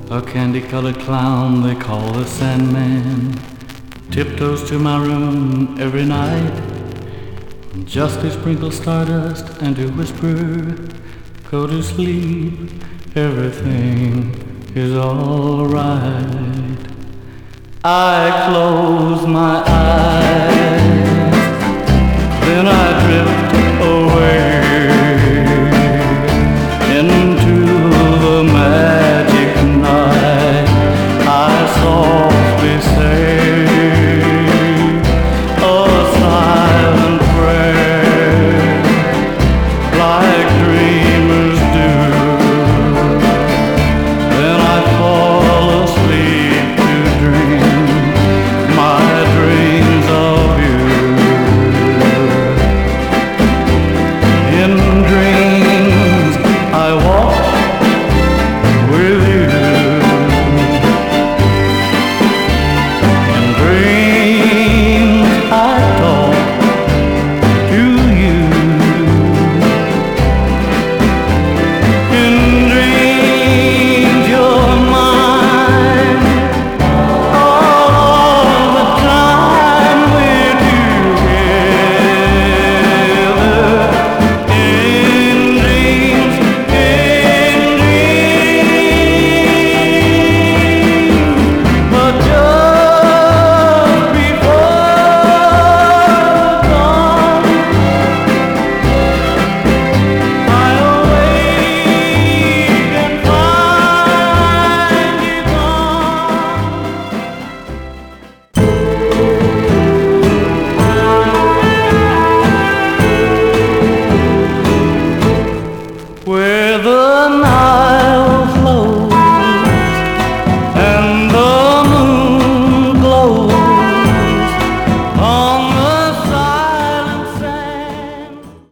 A candy-colored clown they call the Sandman tiptoes to my room every night just to sprinkle stardust and to whisper, go to sleep, everything is alright. I close my eyes, then I drift